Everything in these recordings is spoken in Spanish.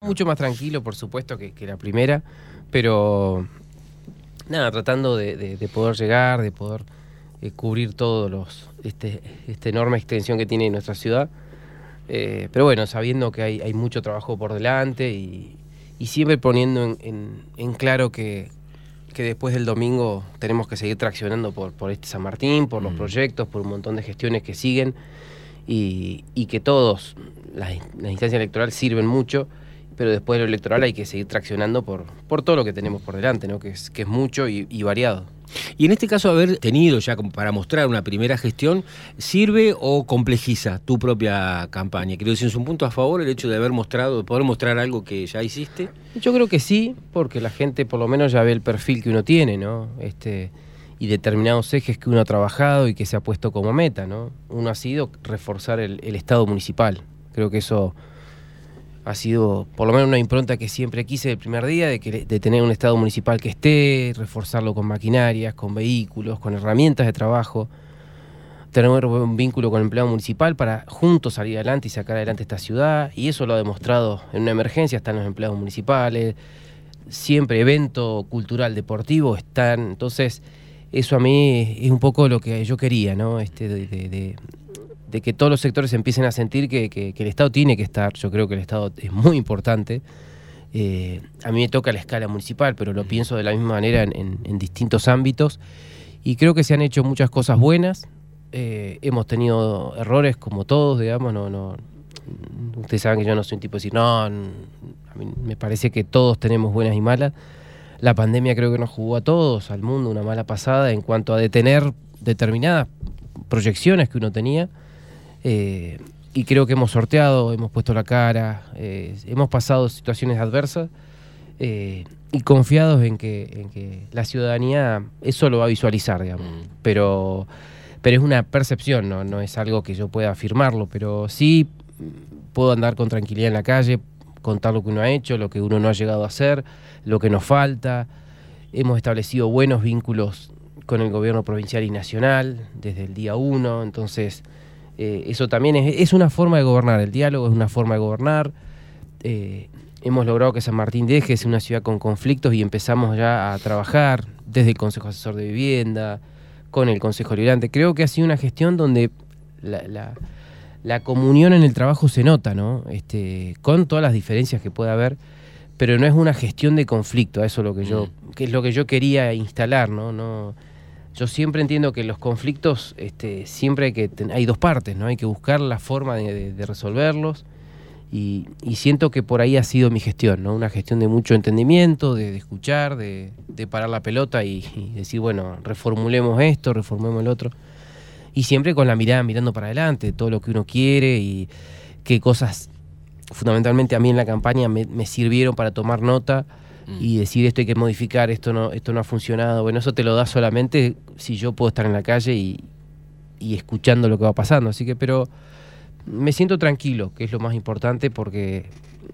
mucho más tranquilo, por supuesto, que la primera, pero nada, tratando de poder llegar, de poder cubrir todos esta enorme extensión que tiene nuestra ciudad. Pero bueno, sabiendo que hay mucho trabajo por delante y siempre poniendo en claro que después del domingo tenemos que seguir traccionando por este San Martín, por los proyectos, por un montón de gestiones que siguen y que todos, las instancias electorales sirven mucho, pero después de lo electoral hay que seguir traccionando por todo lo que tenemos por delante, ¿no? Que es mucho y variado. Y en este caso, haber tenido ya como para mostrar una primera gestión, ¿sirve o complejiza tu propia campaña? Quiero decir, ¿es un punto a favor el hecho de poder mostrar algo que ya hiciste? Yo creo que sí, porque la gente por lo menos ya ve el perfil que uno tiene, ¿no? Y determinados ejes que uno ha trabajado y que se ha puesto como meta, ¿no? Uno ha sido reforzar el Estado municipal. Creo que eso ha sido por lo menos una impronta que siempre quise el primer día, de tener un Estado municipal que esté, reforzarlo con maquinarias, con vehículos, con herramientas de trabajo, tener un vínculo con el empleado municipal para juntos salir adelante y sacar adelante esta ciudad, y eso lo ha demostrado en una emergencia, están los empleados municipales, siempre evento cultural, deportivo, están, entonces eso a mí es un poco lo que yo quería, ¿no? De que todos los sectores empiecen a sentir que el Estado tiene que estar. Yo creo que el Estado es muy importante. A mí me toca la escala municipal, pero lo pienso de la misma manera en distintos ámbitos. Y creo que se han hecho muchas cosas buenas. Hemos tenido errores como todos, digamos. Ustedes saben que yo no soy un tipo de decir, a mí me parece que todos tenemos buenas y malas. La pandemia creo que nos jugó a todos, al mundo, una mala pasada en cuanto a detener determinadas proyecciones que uno tenía. Y creo que hemos sorteado, hemos puesto la cara, hemos pasado situaciones adversas y confiados en que la ciudadanía eso lo va a visualizar, digamos. Pero es una percepción, no es algo que yo pueda afirmarlo, pero sí puedo andar con tranquilidad en la calle, contar lo que uno ha hecho, lo que uno no ha llegado a hacer, lo que nos falta. Hemos establecido buenos vínculos con el gobierno provincial y nacional desde el día 1, entonces eso también es una forma de gobernar, el diálogo es una forma de gobernar. Hemos logrado que San Martín deje de ser una ciudad con conflictos y empezamos ya a trabajar desde el Consejo Asesor de Vivienda, con el Consejo Liberante. Creo que ha sido una gestión donde la comunión en el trabajo se nota, ¿no? Con todas las diferencias que pueda haber, pero no es una gestión de conflicto, eso es lo que es lo que yo quería instalar, ¿no? Yo siempre entiendo que los conflictos siempre hay dos partes, ¿no? Hay que buscar la forma de resolverlos y siento que por ahí ha sido mi gestión, ¿no? Una gestión de mucho entendimiento, de escuchar, de parar la pelota y decir, bueno, reformulemos esto, reformulemos el otro. Y siempre con la mirada mirando para adelante, todo lo que uno quiere y qué cosas fundamentalmente a mí en la campaña me sirvieron para tomar nota y decir esto hay que modificar, esto no ha funcionado. Bueno, eso te lo da solamente si yo puedo estar en la calle y escuchando lo que va pasando. Así que, pero me siento tranquilo, que es lo más importante, porque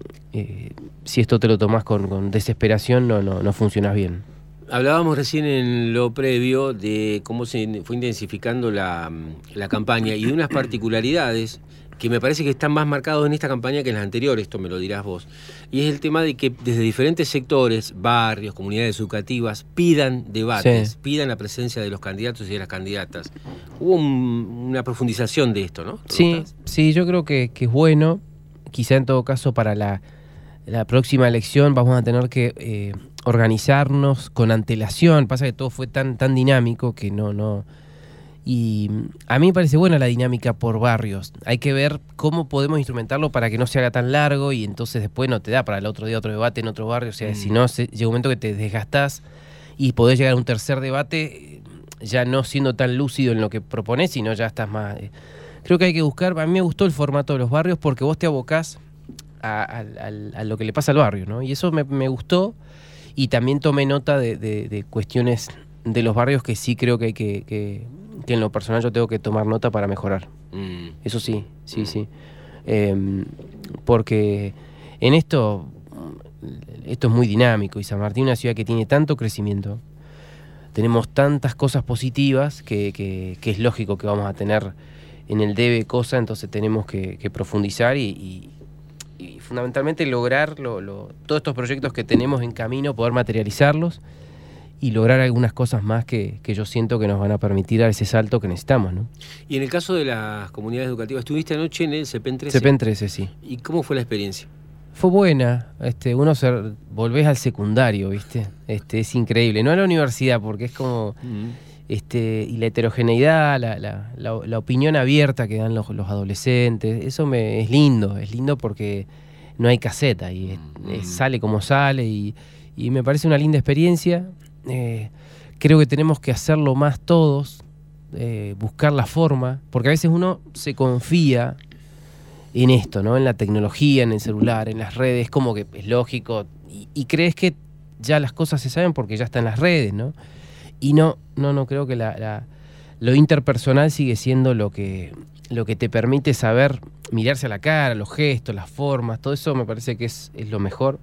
si esto te lo tomás con desesperación no funcionas bien. Hablábamos recién en lo previo de cómo se fue intensificando la campaña y de unas particularidades que me parece que están más marcados en esta campaña que en las anteriores, esto me lo dirás vos, y es el tema de que desde diferentes sectores, barrios, comunidades educativas, pidan debates, pidan la presencia de los candidatos y de las candidatas. Hubo una profundización de esto, ¿no? Sí, yo creo que es bueno. Quizá en todo caso para la próxima elección vamos a tener que organizarnos con antelación. Pasa que todo fue tan dinámico que no. Y a mí me parece buena la dinámica por barrios. Hay que ver cómo podemos instrumentarlo para que no se haga tan largo y entonces después no te da para el otro día otro debate en otro barrio. O sea, si no, llega un momento que te desgastás y podés llegar a un tercer debate ya no siendo tan lúcido en lo que proponés, sino ya estás más... Creo que hay que buscar... A mí me gustó el formato de los barrios porque vos te abocás a lo que le pasa al barrio, ¿no? Y eso me gustó, y también tomé nota de cuestiones de los barrios que sí creo que hay que en lo personal yo tengo que tomar nota para mejorar. Eso sí. Porque en esto es muy dinámico, y San Martín es una ciudad que tiene tanto crecimiento, tenemos tantas cosas positivas que es lógico que vamos a tener en el debe cosas, entonces tenemos que profundizar y y fundamentalmente lograr todos estos proyectos que tenemos en camino, poder materializarlos y lograr algunas cosas más que yo siento que nos van a permitir dar ese salto que necesitamos, ¿no? Y en el caso de las comunidades educativas, estuviste anoche en el CEPEN 13. CEPEN 13, sí. ¿Y cómo fue la experiencia? Fue buena, volvés al secundario, ¿viste? Es increíble, no a la universidad, porque es como, y la heterogeneidad, la opinión abierta que dan los adolescentes, eso es lindo porque no hay caseta, y sale como sale, y me parece una linda experiencia. Creo que tenemos que hacerlo más todos, buscar la forma, porque a veces uno se confía en esto, ¿no? En la tecnología, en el celular, en las redes, como que es lógico, y crees que ya las cosas se saben porque ya están en las redes, ¿no? Y no, creo que lo interpersonal sigue siendo lo que te permite saber mirarse a la cara, los gestos, las formas, todo eso me parece que es lo mejor.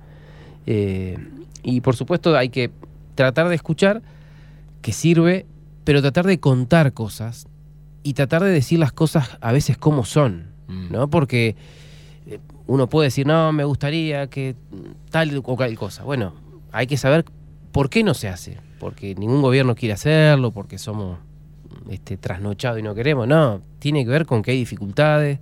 Y por supuesto hay que tratar de escuchar, que sirve, pero tratar de contar cosas y tratar de decir las cosas a veces como son, ¿no? Porque uno puede decir, no, me gustaría que tal o cual cosa. Bueno, hay que saber por qué no se hace. Porque ningún gobierno quiere hacerlo, porque somos trasnochados y no queremos. No, tiene que ver con que hay dificultades.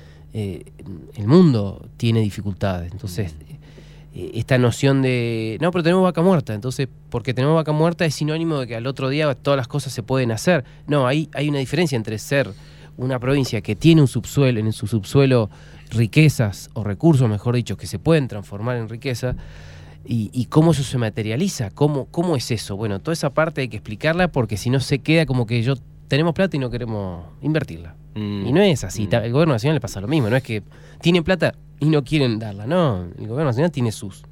El mundo tiene dificultades. Entonces, esta noción de, no, pero tenemos vaca muerta. Entonces, porque tenemos vaca muerta es sinónimo de que al otro día todas las cosas se pueden hacer. No, hay una diferencia entre ser una provincia que tiene un subsuelo, en su subsuelo riquezas o recursos, mejor dicho, que se pueden transformar en riqueza, y cómo eso se materializa, cómo es eso. Bueno, toda esa parte hay que explicarla, porque si no se queda como que tenemos plata y no queremos invertirla. Y no es así. El gobierno nacional le pasa lo mismo, no es que tienen plata y no quieren darla, no. El gobierno nacional tiene sus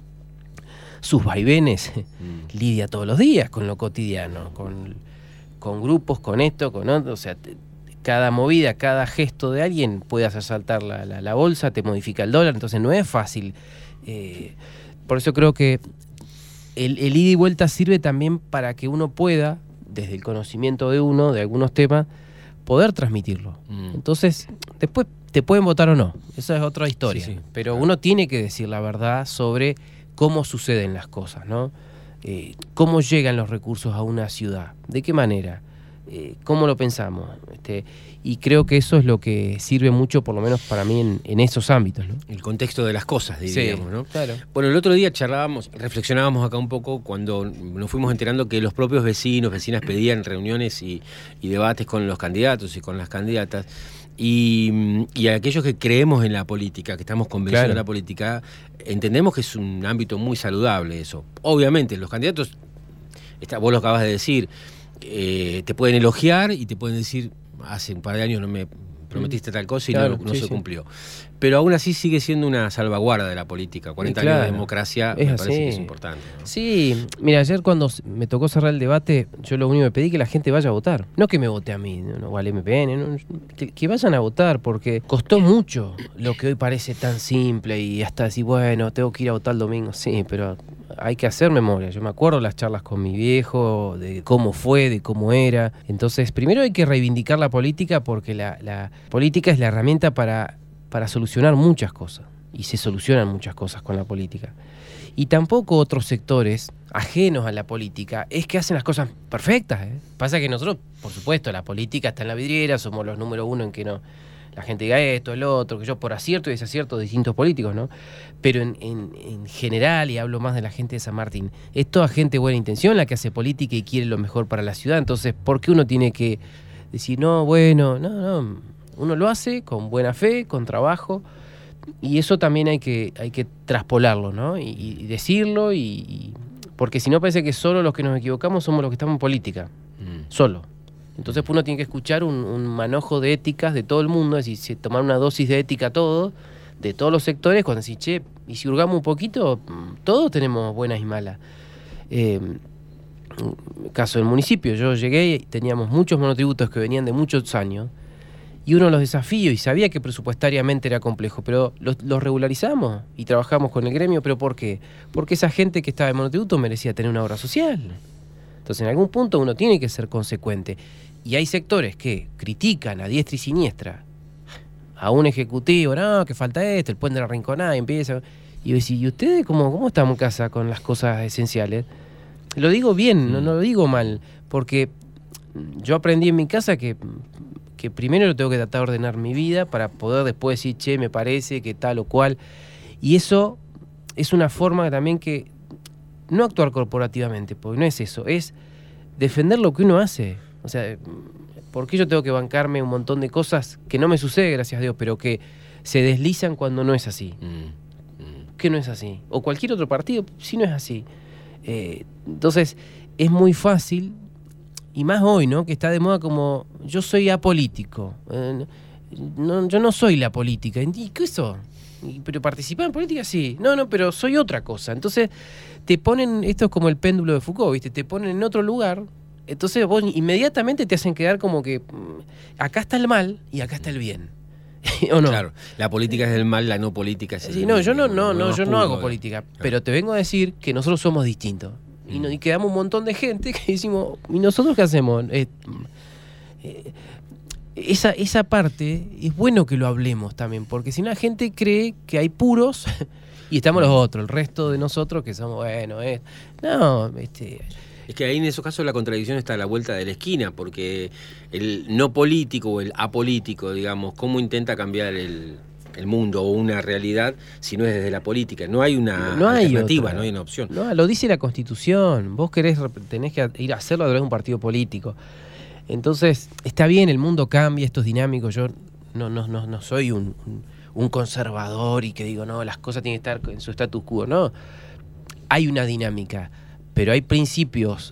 vaivenes, lidia todos los días con lo cotidiano, con grupos, con esto, con otro, o sea, cada movida, cada gesto de alguien puede hacer saltar la bolsa, te modifica el dólar, entonces no es fácil. Por eso creo que el ida y vuelta sirve también para que uno pueda, desde el conocimiento de uno, de algunos temas, poder transmitirlo. Entonces, después te pueden votar o no, esa es otra historia. Sí, pero uno tiene que decir la verdad sobre cómo suceden las cosas, ¿no? Cómo llegan los recursos a una ciudad, de qué manera, cómo lo pensamos. Y creo que eso es lo que sirve mucho, por lo menos para mí, en esos ámbitos, ¿no? El contexto de las cosas, diríamos, sí, ¿no? Claro. Bueno, el otro día reflexionábamos acá un poco cuando nos fuimos enterando que los propios vecinas pedían reuniones y debates con los candidatos y con las candidatas. Y aquellos que creemos en la política, que estamos convencidos de la política, entendemos que es un ámbito muy saludable eso. Obviamente, los candidatos, vos lo acabas de decir, te pueden elogiar y te pueden decir, hace un par de años no me prometiste tal cosa y no se cumplió. Pero aún así sigue siendo una salvaguarda de la política. 40 años de democracia me parece que es importante, ¿no? Sí, mira, ayer cuando me tocó cerrar el debate, yo lo único que pedí que la gente vaya a votar. No que me vote a mí, no al MPN, que vayan a votar, porque costó mucho lo que hoy parece tan simple y hasta decir, bueno, tengo que ir a votar el domingo. Sí, pero hay que hacer memoria. Yo me acuerdo las charlas con mi viejo, de cómo fue, de cómo era. Entonces, primero hay que reivindicar la política, porque la política es la herramienta para solucionar muchas cosas, y se solucionan muchas cosas con la política. Y tampoco otros sectores ajenos a la política es que hacen las cosas perfectas, ¿eh? Pasa que nosotros, por supuesto, la política está en la vidriera, somos los número uno en que no la gente diga esto, el otro, que yo por acierto y desacierto de distintos políticos, ¿no? Pero en general, y hablo más de la gente de San Martín, es toda gente de buena intención la que hace política y quiere lo mejor para la ciudad. Entonces, ¿por qué uno tiene que decir, no, bueno, no? Uno lo hace con buena fe, con trabajo, y eso también hay que traspolarlo, ¿no? Y decirlo, porque si no parece que solo los que nos equivocamos somos los que estamos en política, solo. Entonces uno tiene que escuchar un manojo de éticas de todo el mundo, es decir, tomar una dosis de ética todo, de todos los sectores, cuando decís, che, y si hurgamos un poquito, todos tenemos buenas y malas. Caso del municipio, yo llegué y teníamos muchos monotributos que venían de muchos años, y uno de los desafíos, y sabía que presupuestariamente era complejo, pero los regularizamos y trabajamos con el gremio. ¿Pero por qué? Porque esa gente que estaba en monotributo merecía tener una obra social. Entonces, en algún punto uno tiene que ser consecuente. Y hay sectores que critican a diestra y siniestra a un ejecutivo, no, que falta esto, el puente de la Rinconada, y empieza. Y yo decía, ¿y ustedes cómo estamos en casa con las cosas esenciales? Lo digo bien, no lo digo mal, porque yo aprendí en mi casa que primero tengo que tratar de ordenar mi vida para poder después decir, che, me parece que tal o cual. Y eso es una forma también que no actuar corporativamente, porque no es eso, es defender lo que uno hace. O sea, ¿por qué yo tengo que bancarme un montón de cosas que no me sucede, gracias a Dios, pero que se deslizan cuando no es así? Que no es así. O cualquier otro partido, si no es así. Entonces, es muy fácil, y más hoy, ¿no? Que está de moda como, yo soy apolítico. Yo no soy la política. ¿Y qué eso? ¿Pero participar en política? Sí. No, pero soy otra cosa. Entonces, te ponen, esto es como el péndulo de Foucault, ¿viste? Te ponen en otro lugar. Entonces vos inmediatamente te hacen quedar como que acá está el mal y acá está el bien. ¿O no? Claro, la política es del mal, la no política es el sí, bien. No, yo no hago política, pero te vengo a decir que nosotros somos distintos. Y quedamos un montón de gente que decimos, ¿y nosotros qué hacemos? Esa parte es bueno que lo hablemos también, porque si no la gente cree que hay puros y estamos los otros, el resto de nosotros que somos, Es que ahí en esos casos la contradicción está a la vuelta de la esquina, porque el no político o el apolítico, digamos, ¿cómo intenta cambiar el mundo o una realidad si no es desde la política? No hay una alternativa, no hay una opción. No, lo dice la Constitución. Vos tenés que ir a hacerlo a través de un partido político. Entonces, está bien, el mundo cambia, esto es dinámico. Yo no soy un conservador y que digo, no, las cosas tienen que estar en su status quo. No, hay una dinámica, pero hay principios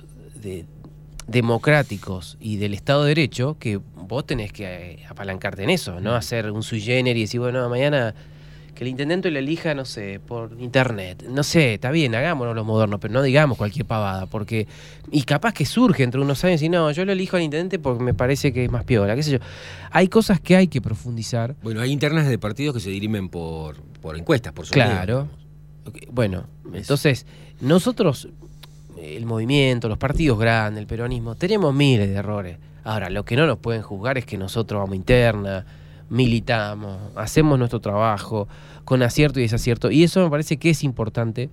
democráticos y del Estado de Derecho que vos tenés que apalancarte en eso, no hacer un sui generis y decir, bueno, mañana que el intendente lo elija, no sé, por internet. No sé, está bien, hagámonos los modernos, pero no digamos cualquier pavada, porque y capaz que surge entre unos años y no, yo lo elijo al intendente porque me parece que es más piola, qué sé yo. Hay cosas que hay que profundizar. Bueno, hay internas de partidos que se dirimen por encuestas, por sondeo. Claro. Bueno, entonces, nosotros, el movimiento, los partidos grandes, el peronismo, tenemos miles de errores. Ahora, lo que no nos pueden juzgar es que nosotros vamos interna, militamos, hacemos nuestro trabajo con acierto y desacierto, y eso me parece que es importante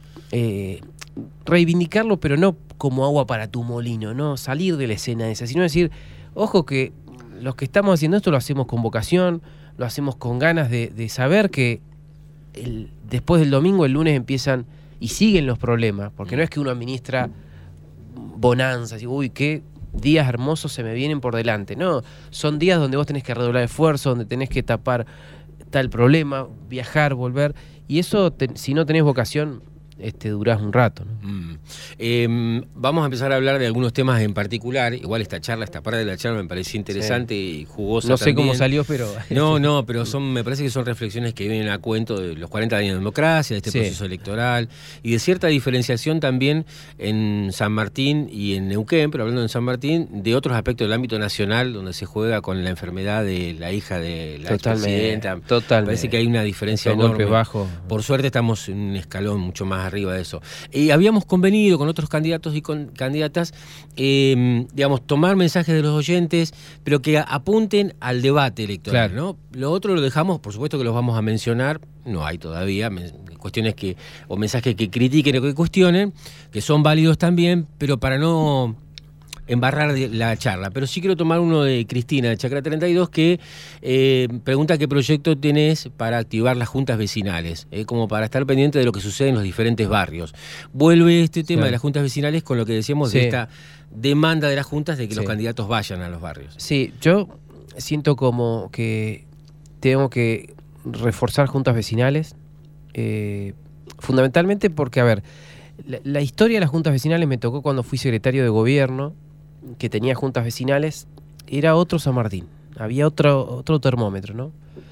reivindicarlo, pero no como agua para tu molino, no salir de la escena esa, sino decir, ojo que los que estamos haciendo esto lo hacemos con vocación, lo hacemos con ganas de saber que después del domingo, el lunes empiezan y siguen los problemas, porque no es que uno administra bonanzas y uy, qué días hermosos se me vienen por delante. No, son días donde vos tenés que redoblar esfuerzo, donde tenés que tapar tal problema, viajar, volver. Y eso, si no tenés vocación, durás un rato, ¿no? Vamos a empezar a hablar de algunos temas en particular. Igual esta parte de la charla me pareció interesante y jugosa. No sé también. cómo salió, pero... No, pero me parece que son reflexiones que vienen a cuento de los 40 años de democracia, de este proceso electoral y de cierta diferenciación también en San Martín y en Neuquén, pero hablando en San Martín, de otros aspectos del ámbito nacional donde se juega con la enfermedad de la hija de la expresidenta. Totalmente. Parece que hay una diferencia enorme. Bajo. Por suerte estamos en un escalón mucho más arriba de eso. Y habíamos convenido con otros candidatos y con candidatas, digamos, tomar mensajes de los oyentes, pero que apunten al debate electoral, claro. ¿no? Lo otro lo dejamos, por supuesto que los vamos a mencionar, no hay todavía cuestiones o mensajes que critiquen o que cuestionen, que son válidos también, pero para no embarrar la charla. Pero sí quiero tomar uno de Cristina, de Chacra 32, que pregunta qué proyecto tenés para activar las juntas vecinales, como para estar pendiente de lo que sucede en los diferentes barrios. Vuelve este tema de las juntas vecinales con lo que decíamos de esta demanda de las juntas de que los candidatos vayan a los barrios. Sí, yo siento como que tengo que reforzar juntas vecinales, fundamentalmente porque, a ver, la historia de las juntas vecinales me tocó cuando fui secretario de gobierno, que tenía juntas vecinales, era otro San Martín, había otro termómetro, ¿no?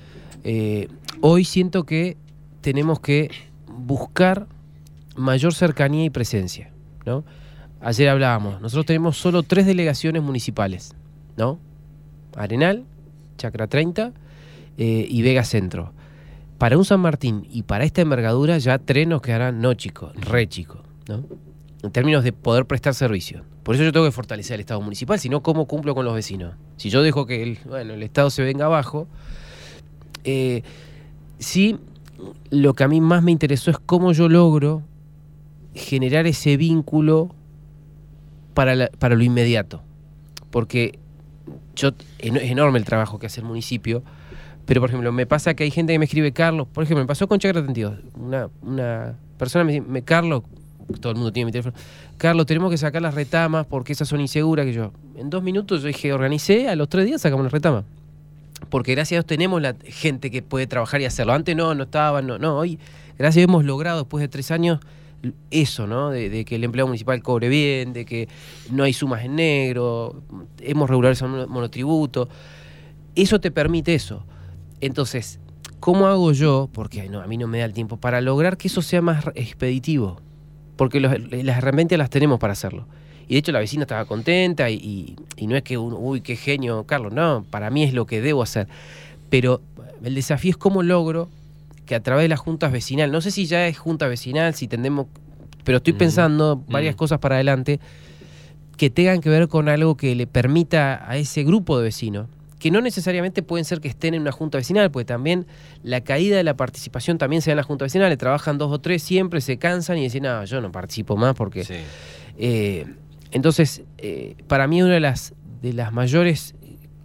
Hoy siento que tenemos que buscar mayor cercanía y presencia, ¿no? Ayer hablábamos, nosotros tenemos solo 3 delegaciones municipales, ¿no? Arenal, Chacra 30 y Vega Centro. Para un San Martín y para esta envergadura ya 3 nos quedarán no chicos, re chicos, ¿no? En términos de poder prestar servicio. Por eso yo tengo que fortalecer el Estado municipal, si no, ¿cómo cumplo con los vecinos? Si yo dejo que el Estado se venga abajo, Sí, lo que a mí más me interesó es cómo yo logro generar ese vínculo para lo inmediato. Porque es enorme el trabajo que hace el municipio, pero por ejemplo, me pasa que hay gente que me escribe, Carlos, por ejemplo, me pasó con Chacra 32, una persona me dice, Carlos, todo el mundo tiene mi teléfono, Carlos, tenemos que sacar las retamas porque esas son inseguras, que yo, en 2 minutos yo dije, organicé, a los 3 días sacamos las retamas. Porque gracias a Dios tenemos la gente que puede trabajar y hacerlo. Antes no estaban, hoy gracias a Dios hemos logrado después de 3 años eso, ¿no? De que el empleado municipal cobre bien, de que no hay sumas en negro, hemos regularizado el monotributo. Eso te permite eso. Entonces, ¿cómo hago yo? Porque a mí no me da el tiempo para lograr que eso sea más expeditivo. Porque las herramientas las tenemos para hacerlo. Y de hecho la vecina estaba contenta y no es que uy, qué genio, Carlos, no, para mí es lo que debo hacer. Pero el desafío es cómo logro que a través de las juntas vecinales, no sé si ya es junta vecinal, si tendemos, pero estoy pensando varias cosas para adelante que tengan que ver con algo que le permita a ese grupo de vecinos, que no necesariamente pueden ser que estén en una junta vecinal, porque también la caída de la participación también se da en la junta vecinal, trabajan 2 o 3 siempre, se cansan y dicen, no, yo no participo más porque... Sí. Entonces, para mí una de las mayores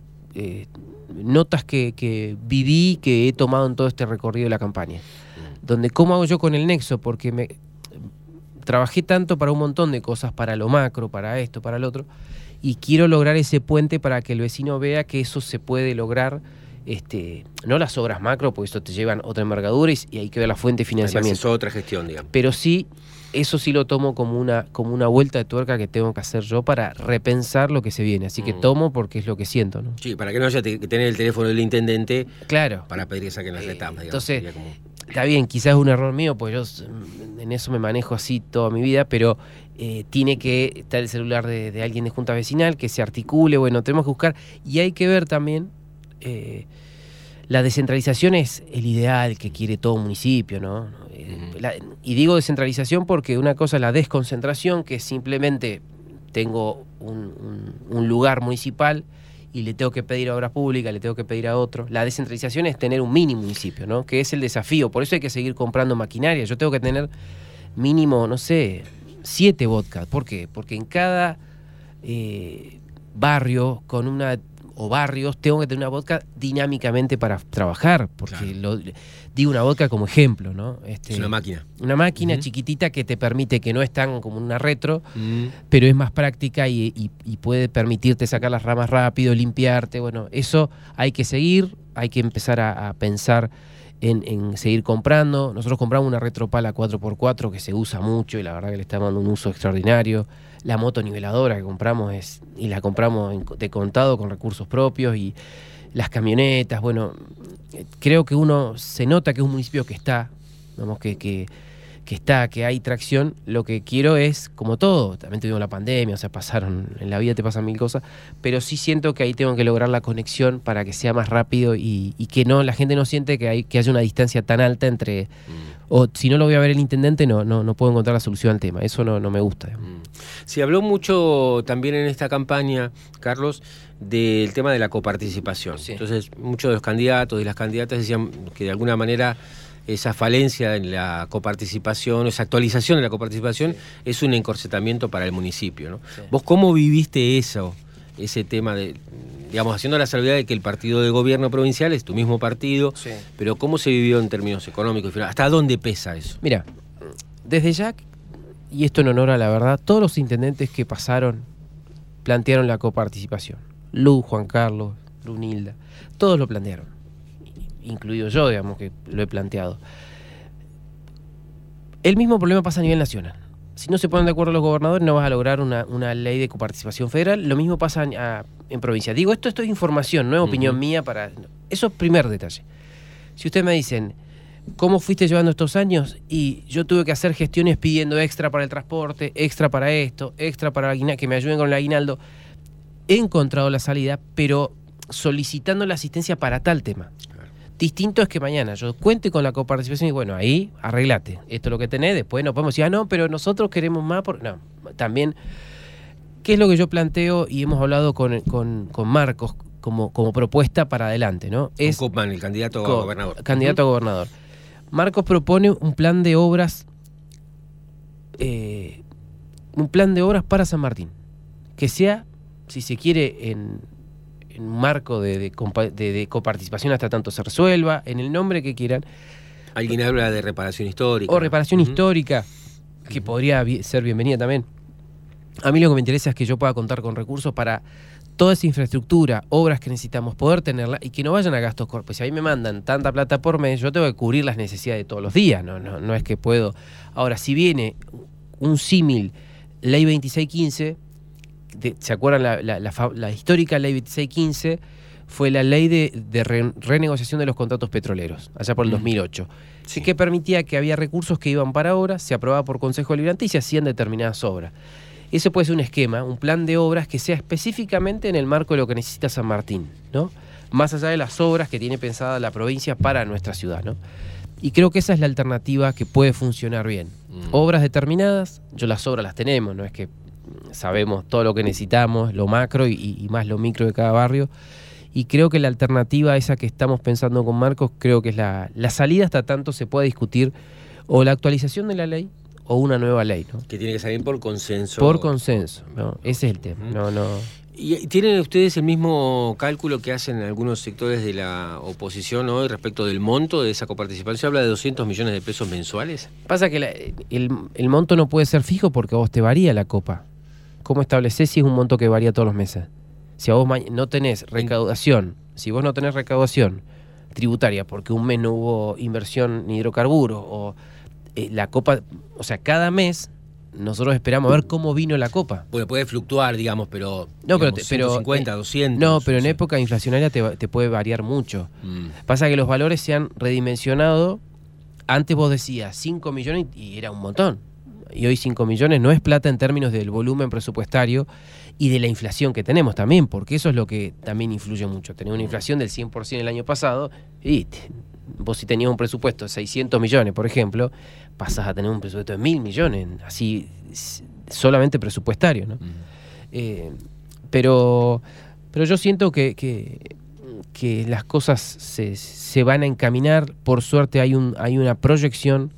notas que viví, que he tomado en todo este recorrido de la campaña, donde cómo hago yo con el nexo, porque trabajé tanto para un montón de cosas, para lo macro, para esto, para lo otro, y quiero lograr ese puente para que el vecino vea que eso se puede lograr, no las obras macro, porque eso te llevan otra envergadura y hay que ver la fuente de financiamiento. Además es otra gestión, digamos. Pero sí, eso sí lo tomo como una vuelta de tuerca que tengo que hacer yo para repensar lo que se viene. Así que tomo porque es lo que siento, ¿no? Sí, para que no haya que tener el teléfono del intendente, claro, para pedir que saquen las retamas. Entonces, está bien, quizás es un error mío, pues yo en eso me manejo así toda mi vida, pero tiene que estar el celular de alguien de junta vecinal, que se articule, bueno, tenemos que buscar. Y hay que ver también... la descentralización es el ideal que quiere todo municipio, ¿no? Y digo descentralización porque una cosa es la desconcentración, que simplemente tengo un lugar municipal y le tengo que pedir a obras públicas, le tengo que pedir a otro. La descentralización es tener un mini municipio, ¿no? Que es el desafío. Por eso hay que seguir comprando maquinaria. Yo tengo que tener mínimo, no sé, 7 vodkas. ¿Por qué? Porque en cada barrio o barrios, tengo que tener una vodka dinámicamente para trabajar, porque claro, digo una vodka como ejemplo, ¿no? Es una máquina. Una máquina chiquitita que te permite, que no es tan como una retro, pero es más práctica y puede permitirte sacar las ramas rápido, limpiarte, bueno, eso hay que seguir, hay que empezar a pensar en seguir comprando. Nosotros compramos una Retropala 4x4 que se usa mucho y la verdad que le está dando un uso extraordinario. La motoniveladora que compramos la compramos de contado con recursos propios, y las camionetas, bueno, creo que uno se nota que es un municipio que está, digamos, que hay tracción. Lo que quiero es, como todo, también tuvimos la pandemia, o sea, en la vida te pasan 1000 cosas, pero sí siento que ahí tengo que lograr la conexión para que sea más rápido y que no, la gente no siente que haya una distancia tan alta entre, o si no lo voy a ver el intendente, no puedo encontrar la solución al tema. Eso no me gusta. Se habló mucho también en esta campaña, Carlos, del tema de la coparticipación. Sí. Entonces, muchos de los candidatos y las candidatas decían que de alguna manera esa falencia en la coparticipación, esa actualización de la coparticipación, es un encorsetamiento para el municipio, ¿no? Sí. ¿Vos cómo viviste ese tema de, digamos, haciendo la salvedad de que el partido de gobierno provincial es tu mismo partido, pero cómo se vivió en términos económicos? ¿Hasta dónde pesa eso? Mira, desde ya, y esto en honor a la verdad, todos los intendentes que pasaron plantearon la coparticipación. Lu, Juan Carlos, Brunilda, todos lo plantearon, incluido yo, digamos, que lo he planteado. El mismo problema pasa a nivel nacional. Si no se ponen de acuerdo los gobernadores, no vas a lograr una ley de coparticipación federal. Lo mismo pasa en provincia. Digo, esto es información, no es opinión mía. Eso es primer detalle. Si ustedes me dicen, ¿cómo fuiste llevando estos años? Y yo tuve que hacer gestiones pidiendo extra para el transporte, extra para esto, extra para que me ayuden con el aguinaldo. He encontrado la salida, pero solicitando la asistencia para tal tema. Distinto es que mañana yo cuente con la coparticipación y bueno, ahí arreglate. Esto es lo que tenés, después no podemos decir, no, pero nosotros queremos más. No, también, ¿qué es lo que yo planteo? Y hemos hablado con Marcos, como propuesta para adelante, ¿no? Es Copman, el candidato a gobernador. Candidato a gobernador. Marcos propone un plan de obras para San Martín, que sea, si se quiere, en un marco de coparticipación hasta tanto se resuelva, en el nombre que quieran. Alguien habla de reparación histórica. O reparación histórica, que podría ser bienvenida también. A mí lo que me interesa es que yo pueda contar con recursos para toda esa infraestructura, obras que necesitamos, poder tenerla y que no vayan a gastos cortos. Si a mí me mandan tanta plata por mes, yo tengo que cubrir las necesidades de todos los días, no es que puedo. Ahora, si viene un símil Ley 2615, ¿se acuerdan? La histórica Ley 2615 fue la ley de renegociación de los contratos petroleros, allá por el 2008. Sí. Que permitía que había recursos que iban para obras, se aprobaba por Consejo Deliberante y se hacían determinadas obras. Ese puede ser un esquema, un plan de obras que sea específicamente en el marco de lo que necesita San Martín, ¿no? Más allá de las obras que tiene pensada la provincia para nuestra ciudad, ¿no? Y creo que esa es la alternativa que puede funcionar bien. Obras determinadas, las obras las tenemos, no es que sabemos todo lo que necesitamos, lo macro y más lo micro de cada barrio. Y creo que la alternativa esa que estamos pensando con Marcos, creo que es la salida hasta tanto se pueda discutir o la actualización de la ley o una nueva ley, ¿no? Que tiene que salir por consenso. Por consenso, ¿no? Ese es el tema. ¿Y tienen ustedes el mismo cálculo que hacen algunos sectores de la oposición hoy respecto del monto de esa coparticipación? ¿Se habla de 200 millones de pesos mensuales? Pasa que el monto no puede ser fijo porque a vos te varía la copa. ¿Cómo establecés si es un monto que varía todos los meses? Si a vos no tenés recaudación, tributaria porque un mes no hubo inversión ni hidrocarburos o la copa, o sea, cada mes nosotros esperamos a ver cómo vino la copa. Bueno, puede fluctuar, digamos, pero... No, digamos, pero 150, 200... No, pero en época inflacionaria te puede variar mucho. Pasa que los valores se han redimensionado. Antes vos decías 5 millones y era un montón. Y hoy 5 millones no es plata en términos del volumen presupuestario y de la inflación que tenemos también, porque eso es lo que también influye mucho. Tener una inflación del 100% el año pasado y vos si tenías un presupuesto de 600 millones, por ejemplo, pasás a tener un presupuesto de 1.000 millones, así solamente presupuestario, ¿no? Pero yo siento que las cosas se van a encaminar. Por suerte hay una proyección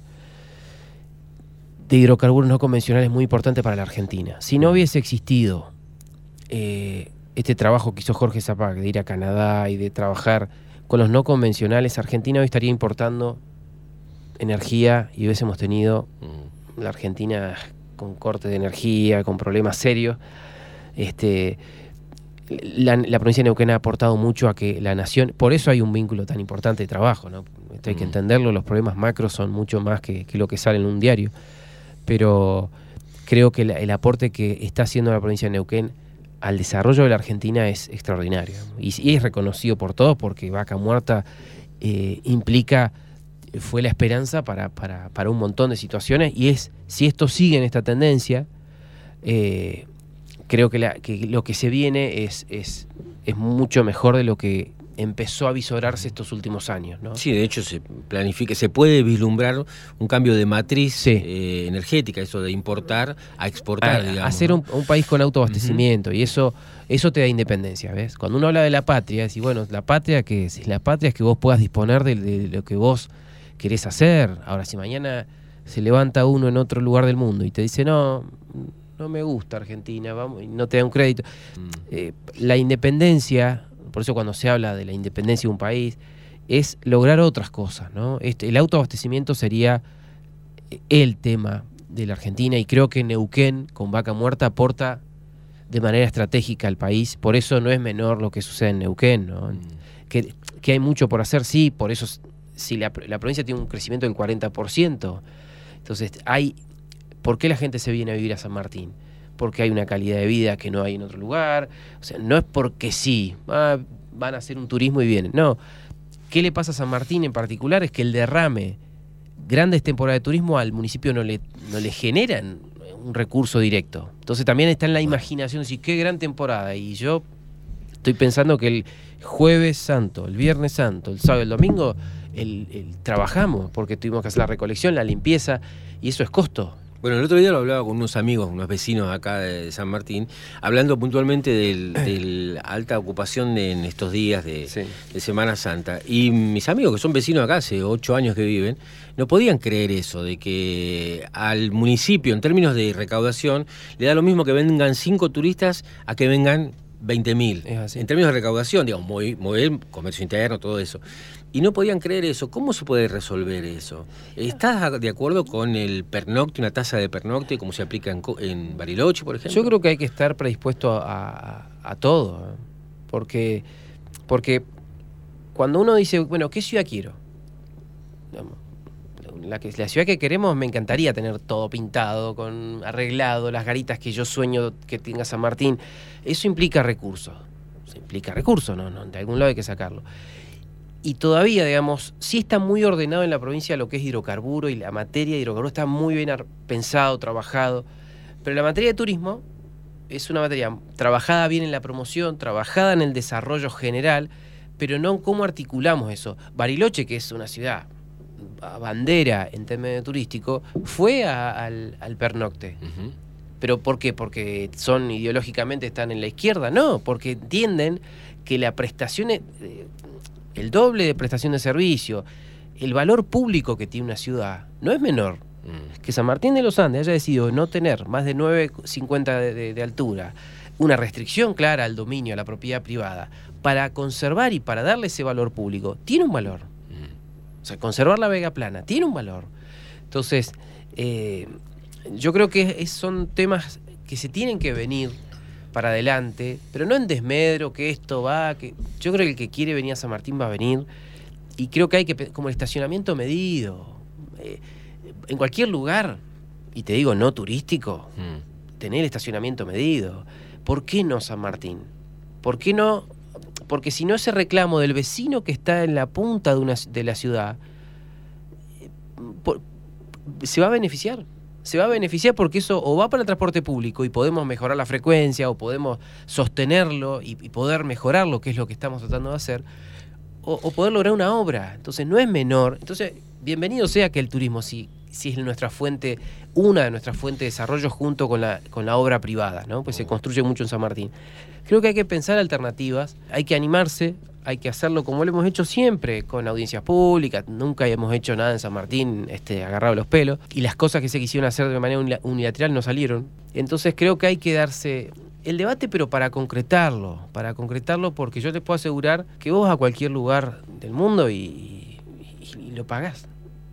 de hidrocarburos no convencionales muy importante para la Argentina. Si no hubiese existido este trabajo que hizo Jorge Zapag de ir a Canadá y de trabajar con los no convencionales, Argentina hoy estaría importando energía y hubiésemos tenido la Argentina con corte de energía, con problemas serios. La provincia de Neuquén ha aportado mucho a que la nación, por eso hay un vínculo tan importante de trabajo, ¿no? Esto hay que entenderlo, los problemas macros son mucho más que lo que sale en un diario. Pero creo que el aporte que está haciendo la provincia de Neuquén al desarrollo de la Argentina es extraordinario. Y es reconocido por todos porque Vaca Muerta fue la esperanza para un montón de situaciones. Y si esto sigue en esta tendencia, creo que lo que se viene es mucho mejor de lo que empezó a visorarse estos últimos años, ¿no? Sí, de hecho se puede vislumbrar un cambio de matriz energética, eso de importar a exportar, digamos. Hacer, ¿no? un país con autoabastecimiento, y eso te da independencia, ¿ves? Cuando uno habla de la patria, decís, bueno, ¿la patria qué es? La patria es que vos puedas disponer de lo que vos querés hacer. Ahora, si mañana se levanta uno en otro lugar del mundo y te dice, no me gusta Argentina, vamos, y no te da un crédito. La independencia, por eso cuando se habla de la independencia de un país, es lograr otras cosas, ¿no? El autoabastecimiento sería el tema de la Argentina, y creo que Neuquén, con Vaca Muerta, aporta de manera estratégica al país. Por eso no es menor lo que sucede en Neuquén, ¿no? Que hay mucho por hacer, sí, por eso si la provincia tiene un crecimiento del 40%, entonces ¿por qué la gente se viene a vivir a San Martín? Porque hay una calidad de vida que no hay en otro lugar. O sea, no es porque sí, van a hacer un turismo y vienen. No. ¿Qué le pasa a San Martín en particular? Es que el derrame, grandes temporadas de turismo, al municipio no le generan un recurso directo. Entonces también está en la imaginación, decir, qué gran temporada. Y yo estoy pensando que el Jueves Santo, el Viernes Santo, el sábado y el domingo, trabajamos, porque tuvimos que hacer la recolección, la limpieza, y eso es costo. Bueno, el otro día lo hablaba con unos amigos, unos vecinos acá de San Martín, hablando puntualmente de la alta ocupación en estos días de Semana Santa. Y mis amigos, que son vecinos acá, hace 8 años que viven, no podían creer eso, de que al municipio, en términos de recaudación, le da lo mismo que vengan 5 turistas a que vengan 20.000. En términos de recaudación, digamos, mover comercio interno, todo eso. Y no podían creer eso. ¿Cómo se puede resolver eso? ¿Estás de acuerdo con el pernocte, una tasa de pernocte, como se aplica en Bariloche, por ejemplo? Yo creo que hay que estar predispuesto a todo, porque cuando uno dice, bueno, ¿qué ciudad quiero? La ciudad que queremos, me encantaría tener todo pintado, arreglado, las garitas que yo sueño que tenga San Martín. Eso implica recursos. ¿no? De algún lado hay que sacarlo. Y todavía, digamos, sí está muy ordenado en la provincia lo que es hidrocarburo, y la materia de hidrocarburo está muy bien pensado, trabajado. Pero la materia de turismo es una materia trabajada bien en la promoción, trabajada en el desarrollo general, pero no en cómo articulamos eso. Bariloche, que es una ciudad bandera en términos turístico, fue al pernocte. Uh-huh. ¿Pero por qué? ¿Porque ideológicamente están en la izquierda? No, porque entienden que la prestación, el doble de prestación de servicio, el valor público que tiene una ciudad no es menor. Que San Martín de los Andes haya decidido no tener más de 9,50 de altura, una restricción clara al dominio, a la propiedad privada, para conservar y para darle ese valor público, tiene un valor. O sea, conservar la Vega Plana tiene un valor. Entonces, yo creo que son temas que se tienen que venir para adelante, pero no en desmedro, que esto va, que yo creo que el que quiere venir a San Martín va a venir, y creo que hay que, como el estacionamiento medido, en cualquier lugar, y te digo no turístico, tener estacionamiento medido. ¿Por qué no San Martín? ¿Por qué no? Porque si no, ese reclamo del vecino que está en la punta de la ciudad se va a beneficiar. Se va a beneficiar porque eso o va para el transporte público y podemos mejorar la frecuencia, o podemos sostenerlo y poder mejorarlo, que es lo que estamos tratando de hacer, o poder lograr una obra. Entonces no es menor. Entonces, bienvenido sea que el turismo, si es nuestra fuente, una de nuestras fuentes de desarrollo, junto con la obra privada, ¿no? Pues se construye mucho en San Martín. Creo que hay que pensar alternativas, hay que animarse, hay que hacerlo como lo hemos hecho siempre, con audiencias públicas. Nunca hemos hecho nada en San Martín agarrado los pelos, y las cosas que se quisieron hacer de manera unilateral no salieron. Entonces creo que hay que darse el debate, pero para concretarlo, porque yo te puedo asegurar que vos vas a cualquier lugar del mundo y lo pagás.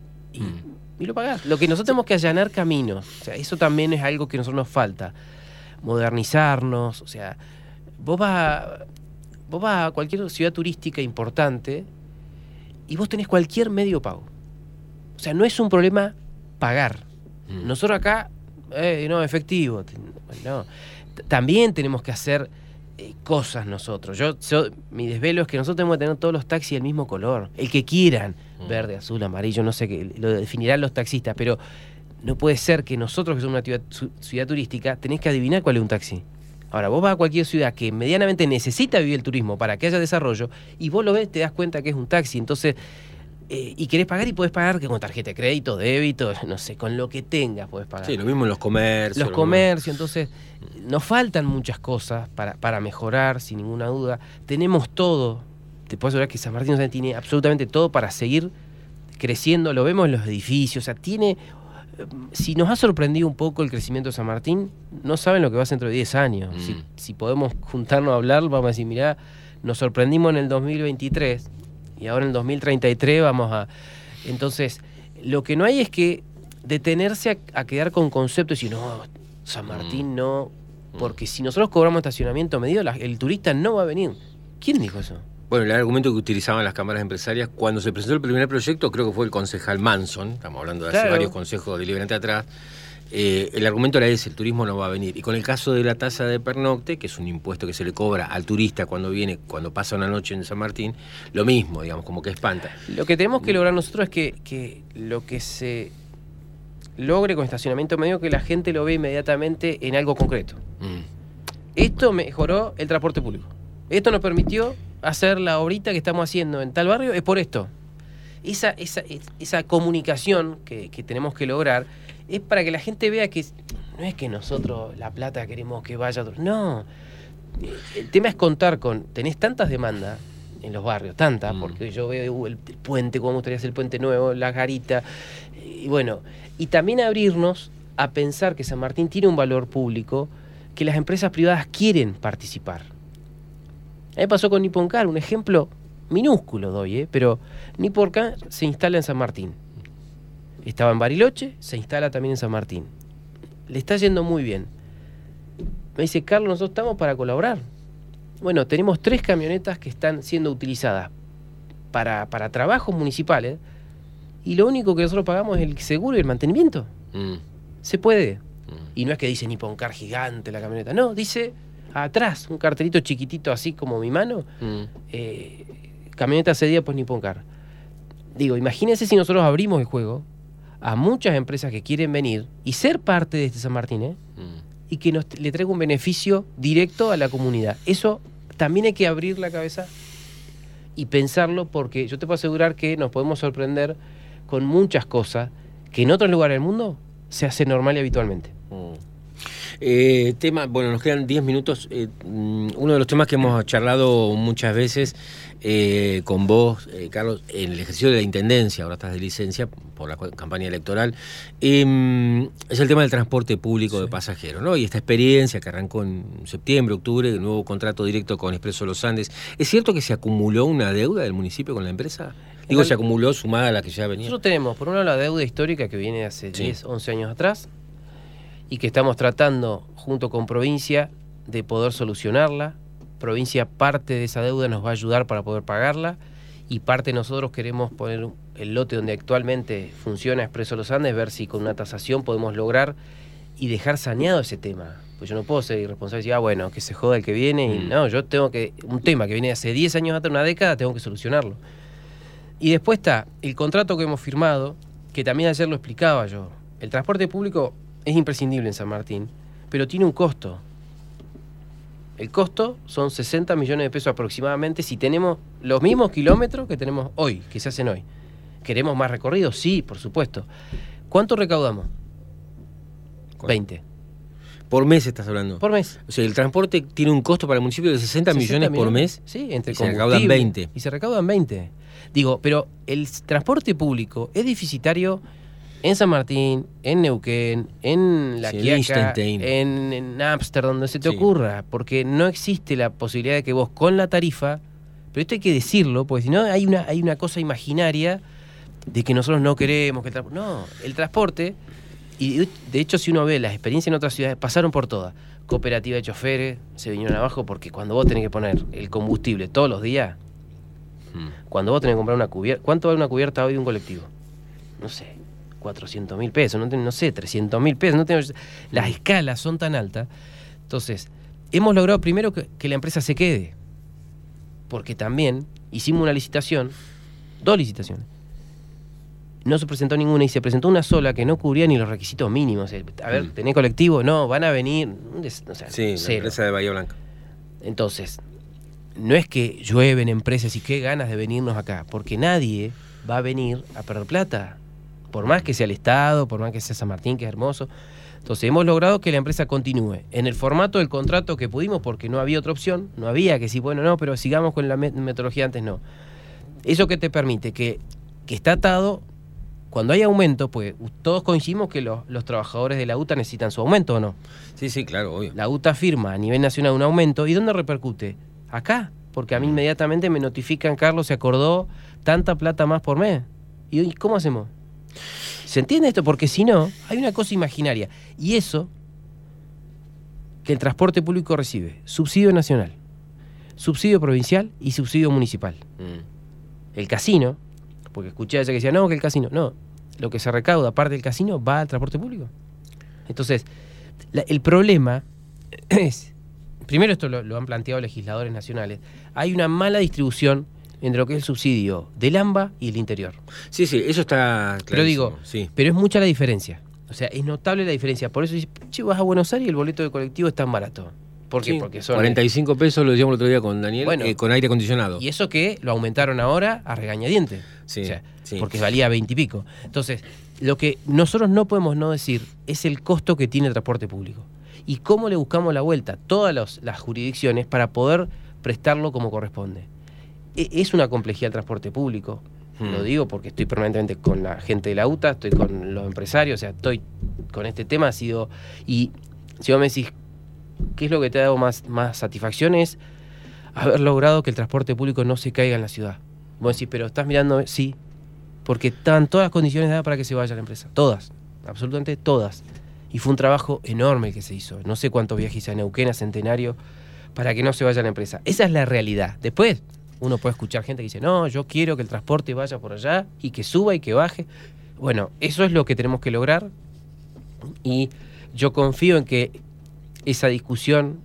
Y lo pagás. Lo que nosotros tenemos que allanar caminos. O sea, eso también es algo que a nosotros nos falta. Modernizarnos. O sea, vos vas a cualquier ciudad turística importante y vos tenés cualquier medio pago. O sea, no es un problema pagar. Nosotros acá, no, efectivo. No. También tenemos que hacer cosas nosotros. Mi desvelo es que nosotros tenemos que tener todos los taxis del mismo color. El que quieran. Verde, azul, amarillo, no sé qué, lo definirán los taxistas, pero no puede ser que nosotros, que somos una ciudad turística, tenés que adivinar cuál es un taxi. Ahora, vos vas a cualquier ciudad que medianamente necesita vivir el turismo para que haya desarrollo, y vos lo ves, te das cuenta que es un taxi. Entonces, y querés pagar, y podés pagar con tarjeta de crédito, débito, no sé, con lo que tengas podés pagar. Sí, lo mismo en los comercios. Los comercios, entonces, nos faltan muchas cosas para mejorar, sin ninguna duda. Tenemos todo. Te puedo asegurar que San Martín tiene absolutamente todo para seguir creciendo. Lo vemos en los edificios. O sea, si nos ha sorprendido un poco el crecimiento de San Martín, no saben lo que va a ser dentro de 10 años. Si podemos juntarnos a hablar, vamos a decir, mirá, nos sorprendimos en el 2023 y ahora en el 2033 vamos a... Entonces, lo que no hay es que detenerse a quedar con conceptos y decir, no, San Martín no, porque si nosotros cobramos estacionamiento medido, el turista no va a venir. ¿Quién dijo eso? Bueno, el argumento que utilizaban las cámaras empresarias cuando se presentó el primer proyecto, creo que fue el concejal Manson, estamos hablando de hace varios consejos deliberantes atrás, el argumento era ese: el turismo no va a venir. Y con el caso de la tasa de pernocte, que es un impuesto que se le cobra al turista cuando pasa una noche en San Martín, lo mismo, digamos, como que espanta. Lo que tenemos que lograr nosotros es que lo que se logre con estacionamiento medio, que la gente lo ve inmediatamente en algo concreto. Esto mejoró el transporte público. Esto nos permitió hacer la obrita que estamos haciendo en tal barrio, es por esto. Esa comunicación que tenemos que lograr, es para que la gente vea que no es que nosotros la plata queremos que vaya a otro. No. El tema es contar con... Tenés tantas demandas en los barrios, tantas, porque yo veo el puente, cómo me gustaría hacer el puente nuevo, la garita, y bueno, y también abrirnos a pensar que San Martín tiene un valor público, que las empresas privadas quieren participar. A mí me pasó con Nippon Car, un ejemplo minúsculo doy, pero Nippon Car se instala en San Martín. Estaba en Bariloche, se instala también en San Martín. Le está yendo muy bien. Me dice, Carlos, nosotros estamos para colaborar. Bueno, tenemos 3 camionetas que están siendo utilizadas para trabajos municipales y lo único que nosotros pagamos es el seguro y el mantenimiento. Se puede. Y no es que dice Nippon Car gigante la camioneta. No, dice atrás, un cartelito chiquitito así como mi mano. Camioneta cedida por Nippon Car. Digo, imagínense si nosotros abrimos el juego a muchas empresas que quieren venir y ser parte de este San Martín, y que le traiga un beneficio directo a la comunidad. Eso también hay que abrir la cabeza y pensarlo, porque yo te puedo asegurar que nos podemos sorprender con muchas cosas que en otros lugares del mundo se hace normal y habitualmente. Bueno, nos quedan 10 minutos. Uno de los temas que hemos charlado muchas veces con vos, Carlos, en el ejercicio de la intendencia, ahora estás de licencia por la campaña electoral, es el tema del transporte público de pasajeros, ¿no? Y esta experiencia que arrancó en septiembre, octubre, el nuevo contrato directo con Expreso Los Andes. ¿Es cierto que se acumuló una deuda del municipio con la empresa? Digo, se acumuló sumada a la que ya venía. Nosotros tenemos, por un lado, la deuda histórica que viene de hace 10, 11 años atrás, y que estamos tratando, junto con provincia, de poder solucionarla. Provincia, parte de esa deuda nos va a ayudar para poder pagarla, y parte nosotros queremos poner el lote donde actualmente funciona Expreso Los Andes, ver si con una tasación podemos lograr y dejar saneado ese tema. Pues yo no puedo ser irresponsable y decir, bueno, que se joda el que viene. Y no, yo tengo que... Un tema que viene de hace 10 años atrás, una década, tengo que solucionarlo. Y después está el contrato que hemos firmado, que también ayer lo explicaba yo. El transporte público es imprescindible en San Martín, pero tiene un costo. El costo son 60 millones de pesos aproximadamente si tenemos los mismos kilómetros que tenemos hoy, que se hacen hoy. ¿Queremos más recorrido? Sí, por supuesto. ¿Cuánto recaudamos? 20. ¿Por mes estás hablando? Por mes. O sea, el transporte tiene un costo para el municipio de 60 millones por mes. Sí, entre y se recaudan 20. Y se recaudan 20. Digo, pero el transporte público es deficitario en San Martín, en Neuquén, en La Quiaca, en Ámsterdam, donde se te ocurra, porque no existe la posibilidad de que vos con la tarifa, pero esto hay que decirlo, porque si no hay una cosa imaginaria de que nosotros no queremos que el transporte, y de hecho si uno ve las experiencias en otras ciudades, pasaron por todas. Cooperativa de choferes se vinieron abajo porque cuando vos tenés que poner el combustible todos los días, cuando vos tenés que comprar una cubierta, ¿cuánto vale una cubierta hoy de un colectivo? No sé, 400.000 pesos, no sé, 300.000 pesos, no tengo, las escalas son tan altas. Entonces, hemos logrado primero que la empresa se quede, porque también hicimos una licitación, 2 licitaciones, no se presentó ninguna y se presentó una sola que no cubría ni los requisitos mínimos. A ver, ¿tenés colectivo? No, van a venir, o sea, sí, la empresa de Bahía Blanca. Entonces, no es que llueven empresas y qué ganas de venirnos acá, porque nadie va a venir a perder plata, por más que sea el Estado, por más que sea San Martín, que es hermoso. Entonces hemos logrado que la empresa continúe en el formato del contrato que pudimos, porque no había otra opción, no había que decir, bueno, no, pero sigamos con la metodología antes, no. Eso que te permite que está atado, cuando hay aumento, pues todos coincidimos que los trabajadores de la UTA necesitan su aumento, ¿o no? Sí, sí, claro, obvio. La UTA firma a nivel nacional un aumento, ¿y dónde repercute? Acá, porque a mí inmediatamente me notifican, Carlos, se acordó tanta plata más por mes. ¿Y cómo hacemos? ¿Se entiende esto? Porque si no, hay una cosa imaginaria. Y eso, que el transporte público recibe subsidio nacional, subsidio provincial y subsidio municipal. El casino, porque escuché a ella que decía, no, que el casino, no, lo que se recauda aparte del casino va al transporte público. Entonces, el problema es, primero esto lo han planteado legisladores nacionales, hay una mala distribución entre lo que es el subsidio del AMBA y el interior. Sí, sí, eso está claro. Pero digo, sí, pero es mucha la diferencia. O sea, es notable la diferencia. Por eso dices, che, vas a Buenos Aires y el boleto de colectivo es tan barato. ¿Por qué? Sí, porque son 45 pesos, lo decíamos el otro día con Daniel, bueno, con aire acondicionado. Y eso que lo aumentaron ahora a regañadientes. Sí, o sea, sí, porque valía 20 y pico. Entonces, lo que nosotros no podemos no decir es el costo que tiene el transporte público y cómo le buscamos la vuelta a todas las jurisdicciones para poder prestarlo como corresponde. Es una complejidad el transporte público, lo digo porque estoy permanentemente con la gente de la UTA, estoy con los empresarios, o sea, estoy con este tema, y si vos me decís, ¿qué es lo que te ha dado más satisfacción? Es haber logrado que el transporte público no se caiga en la ciudad. Vos decís, pero estás mirando, sí, porque estaban todas las condiciones dadas para que se vaya la empresa, todas, absolutamente todas. Y fue un trabajo enorme el que se hizo. No sé cuántos viajes hice a Neuquén, a Centenario, para que no se vaya la empresa. Esa es la realidad. Después, uno puede escuchar gente que dice, no, yo quiero que el transporte vaya por allá y que suba y que baje. Bueno, eso es lo que tenemos que lograr. Y yo confío en que esa discusión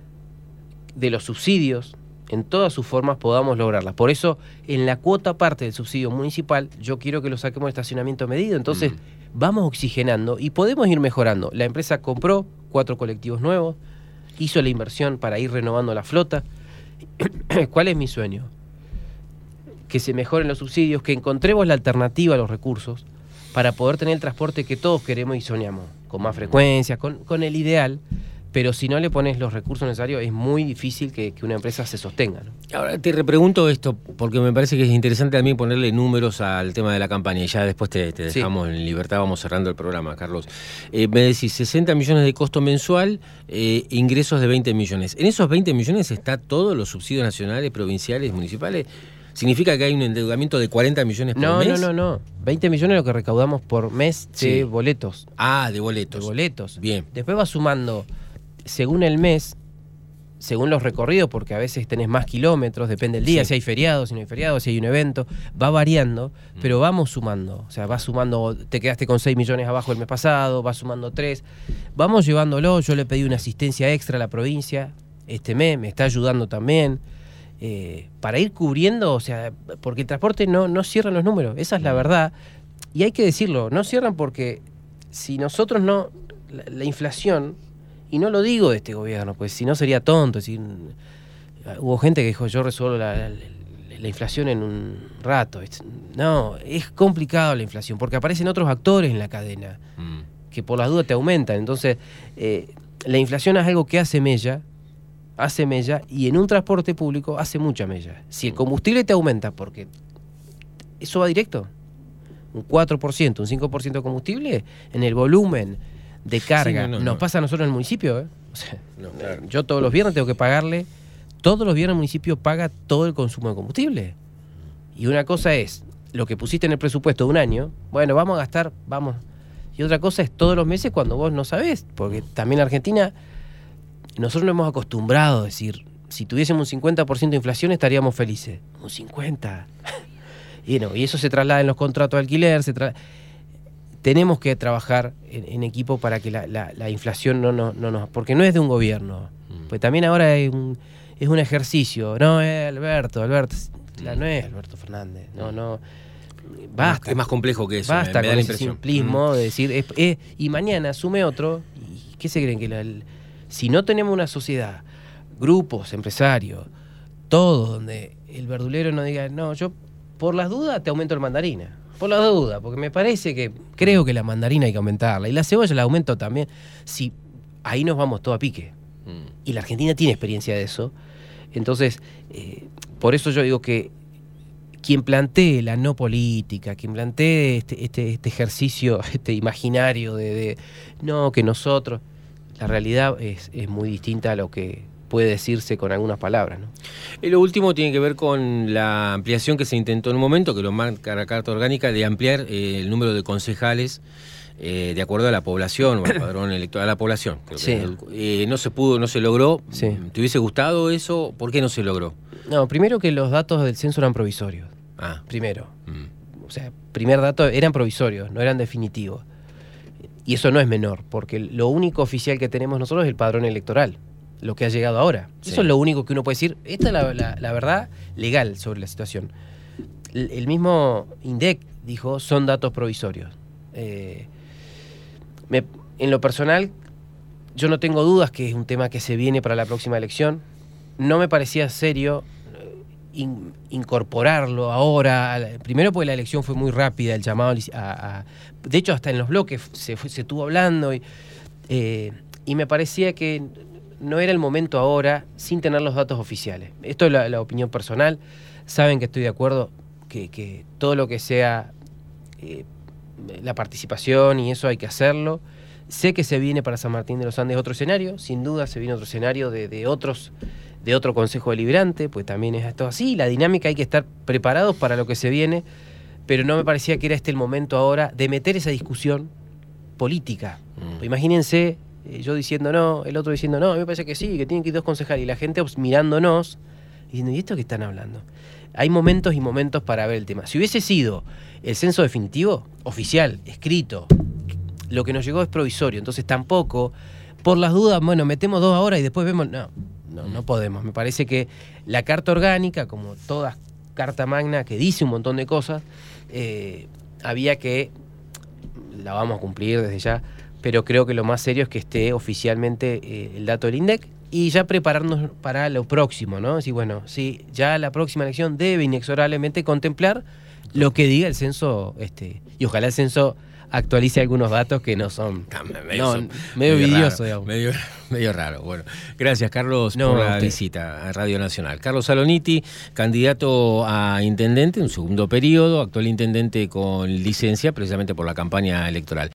de los subsidios, en todas sus formas, podamos lograrla. Por eso, en la cuota parte del subsidio municipal, yo quiero que lo saquemos de estacionamiento medido. Entonces, vamos oxigenando y podemos ir mejorando. La empresa compró 4 colectivos nuevos, hizo la inversión para ir renovando la flota. ¿Cuál es mi sueño? Que se mejoren los subsidios, que encontremos la alternativa a los recursos para poder tener el transporte que todos queremos y soñamos, con más frecuencia, con el ideal. Pero si no le pones los recursos necesarios, es muy difícil que una empresa se sostenga, ¿no? Ahora te repregunto esto, porque me parece que es interesante también ponerle números al tema de la campaña, y ya después te dejamos en libertad, vamos cerrando el programa, Carlos. Me decís, 60 millones de costo mensual, ingresos de 20 millones. ¿En esos 20 millones está todos los subsidios nacionales, provinciales, municipales? ¿Significa que hay un endeudamiento de 40 millones por mes? No. 20 millones es lo que recaudamos por mes de boletos. Ah, de boletos. De boletos. Bien. Después va sumando, según el mes, según los recorridos, porque a veces tenés más kilómetros, depende del día, si hay feriados, si no hay feriados, si hay un evento, va variando, pero vamos sumando. O sea, vas sumando, te quedaste con 6 millones abajo el mes pasado, vas sumando 3. Vamos llevándolo, yo le pedí una asistencia extra a la provincia este mes, me está ayudando también, para ir cubriendo, o sea, porque el transporte no cierran los números, esa es la verdad. Y hay que decirlo, no cierran porque si nosotros no, la inflación... Y no lo digo de este gobierno, pues si no sería tonto. Es decir, hubo gente que dijo, yo resuelvo la inflación en un rato. No, es complicado la inflación, porque aparecen otros actores en la cadena, que por las dudas te aumentan. Entonces, la inflación es algo que hace mella, y en un transporte público hace mucha mella. Si el combustible te aumenta, porque eso va directo, un 4%, un 5% de combustible, en el volumen de carga, nos pasa a nosotros en el municipio, O sea, claro. Yo todos los viernes tengo que pagarle, todos los viernes el municipio paga todo el consumo de combustible. Y una cosa es lo que pusiste en el presupuesto de un año, bueno, vamos a gastar, vamos. Y otra cosa es todos los meses cuando vos no sabés, porque también en Argentina nosotros nos hemos acostumbrado a decir, si tuviésemos un 50% de inflación estaríamos felices. Un 50%. Y eso se traslada en los contratos de alquiler, tenemos que trabajar en equipo para que la inflación no nos... Porque no es de un gobierno. Pues también ahora es un ejercicio. No es Alberto. No es Alberto Fernández. No. Basta. Es más complejo que eso. Basta con ese simplismo de decir... y mañana asume otro. ¿Y qué se creen? Que si no tenemos una sociedad, grupos, empresarios, todo donde el verdulero no diga, no, yo por las dudas te aumento el mandarina. Por la duda, porque me parece que creo que la mandarina hay que aumentarla. Y la cebolla la aumento también. Si ahí nos vamos todo a pique. Y la Argentina tiene experiencia de eso. Entonces, por eso yo digo que quien plantee la no política, quien plantee este ejercicio imaginario de no, que nosotros... La realidad es muy distinta a lo que puede decirse con algunas palabras, ¿no? Y lo último tiene que ver con la ampliación que se intentó en un momento, que lo marca la Carta Orgánica, de ampliar el número de concejales de acuerdo a la población, o al padrón electoral de la población. Creo que no se pudo, no se logró. Sí. ¿Te hubiese gustado eso? ¿Por qué no se logró? No, primero que los datos del censo eran provisorios. Primero. O sea, primer dato, eran provisorios, no eran definitivos. Y eso no es menor, porque lo único oficial que tenemos nosotros es el padrón electoral, lo que ha llegado ahora. Sí. Eso es lo único que uno puede decir. Esta es la verdad legal sobre la situación. El mismo INDEC dijo, son datos provisorios. En lo personal, yo no tengo dudas que es un tema que se viene para la próxima elección. No me parecía serio, incorporarlo ahora. Primero porque la elección fue muy rápida, el llamado de hecho hasta en los bloques se estuvo hablando y me parecía que no era el momento ahora sin tener los datos oficiales. Esto es la opinión personal. Saben que estoy de acuerdo que todo lo que sea la participación y eso hay que hacerlo. Sé que se viene para San Martín de los Andes otro escenario, sin duda se viene otro escenario de otro Consejo Deliberante, pues también es esto así, la dinámica hay que estar preparados para lo que se viene, pero no me parecía que era el momento ahora de meter esa discusión política. Imagínense, yo diciendo no, el otro diciendo no, a mí me parece que sí, que tienen que ir 2 concejales, y la gente mirándonos, diciendo, ¿y esto qué están hablando? Hay momentos y momentos para ver el tema. Si hubiese sido el censo definitivo, oficial, escrito, lo que nos llegó es provisorio, entonces tampoco, por las dudas, bueno, metemos 2 ahora y después vemos, no podemos. Me parece que la carta orgánica, como toda carta magna que dice un montón de cosas, había que, la vamos a cumplir desde ya, pero creo que lo más serio es que esté oficialmente el dato del INDEC y ya prepararnos para lo próximo, ¿no? Decir, bueno, sí, ya la próxima elección debe inexorablemente contemplar lo que diga el censo, y ojalá el censo actualice algunos datos que no son medio vidrioso, digamos. Medio raro. Bueno, gracias, Carlos, por la visita a Radio Nacional. Carlos Saloniti, candidato a intendente, un segundo periodo, actual intendente con licencia precisamente por la campaña electoral.